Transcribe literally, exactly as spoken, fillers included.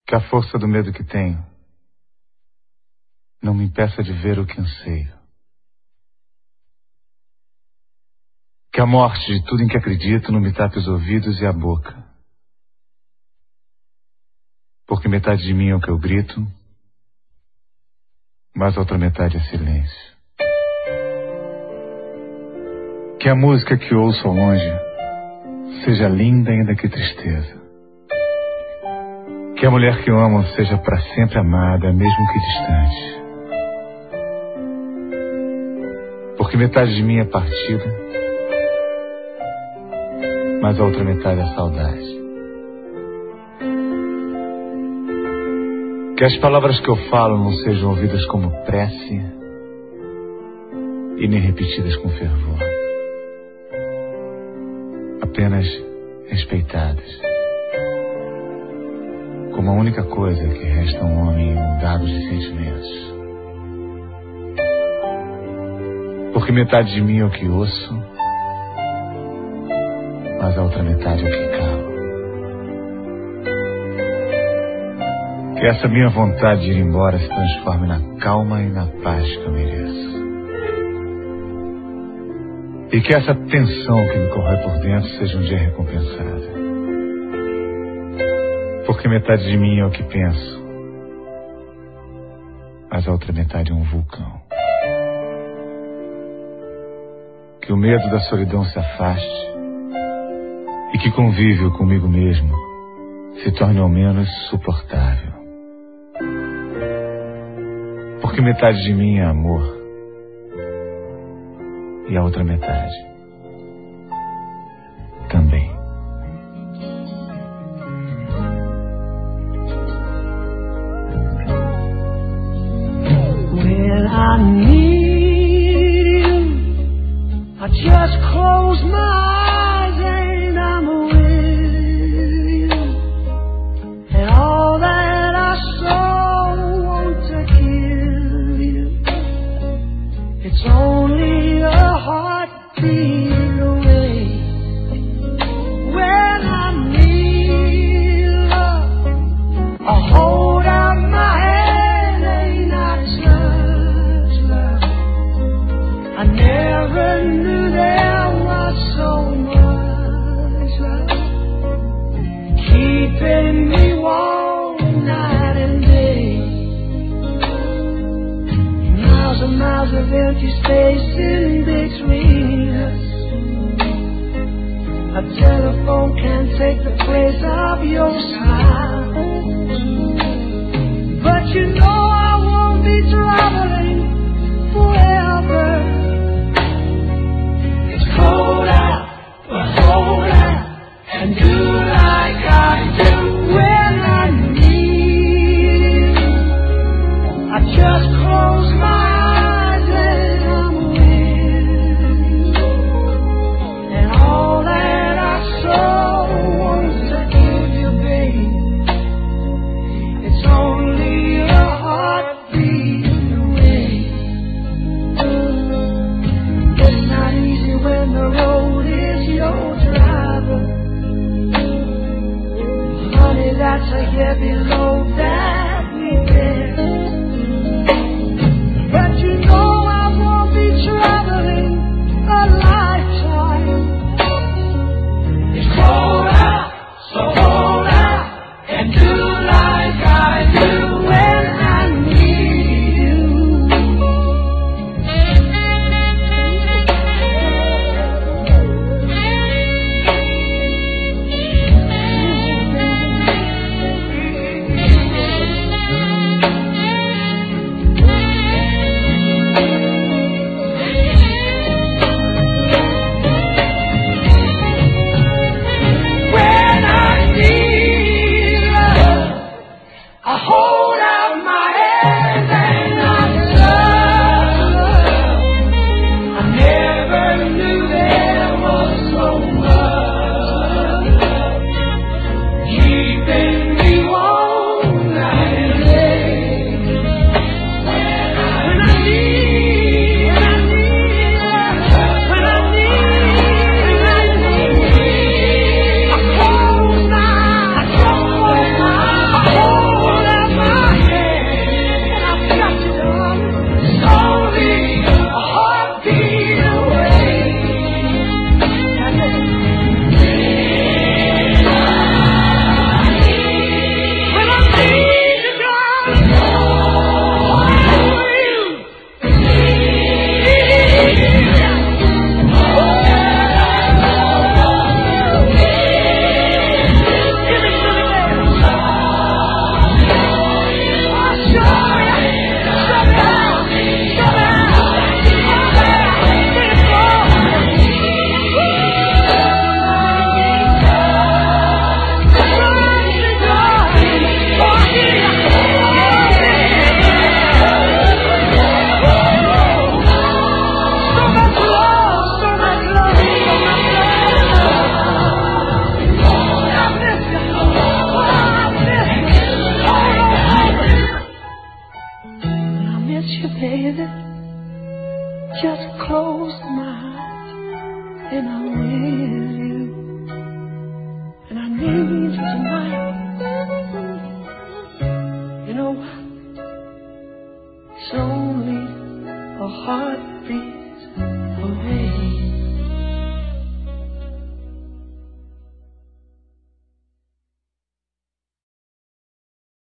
Que a força do medo que tenho não me impeça de ver o que anseio. Que a morte de tudo em que acredito não me tape os ouvidos e a boca. Porque metade de mim é o que eu grito, mas a outra metade é silêncio. Que a música que ouço ao longe seja linda ainda que tristeza. Que a mulher que eu amo seja para sempre amada, mesmo que distante. Porque metade de mim é partida, mas a outra metade é saudade. Que as palavras que eu falo não sejam ouvidas como prece e nem repetidas com fervor. Apenas respeitadas, como a única coisa que resta a um homem inundado de sentimentos. Porque metade de mim é o que ouço, mas a outra metade é o que calo. Que essa minha vontade de ir embora se transforme na calma e na paz que eu mereço. E que essa tensão que me corrói por dentro seja um dia recompensada. Porque metade de mim é o que penso, mas a outra metade é um vulcão. Que o medo da solidão se afaste e que convívio comigo mesmo se torne ao menos suportável. Porque metade de mim é amor e a outra metade também. When I need you, I just close my eyes and I'm with you. And all that I so want to give you, it's only a heartbeat away. When I need love, I hold out my hand and I touch love. I never knew there was so much love, keeping me warm night and day. Miles and miles of empty space in between us. A telephone can't take the place of your smile. But you know I won't be traveling forever. It's cold out, but hold out and do like I do. When I need you, I just close my eyes and I'm with you. And all that I so want to give you, babe, it's only a heartbeat away. It's not easy when the road is your driver. Honey, that's a heavy load that we bear. But you know I won't be traveling a lifetime. It's cold out, so hold out and do like I do. When I need you, close my eyes and I'm with you, and I need you tonight. You know what? It's only a heartbeat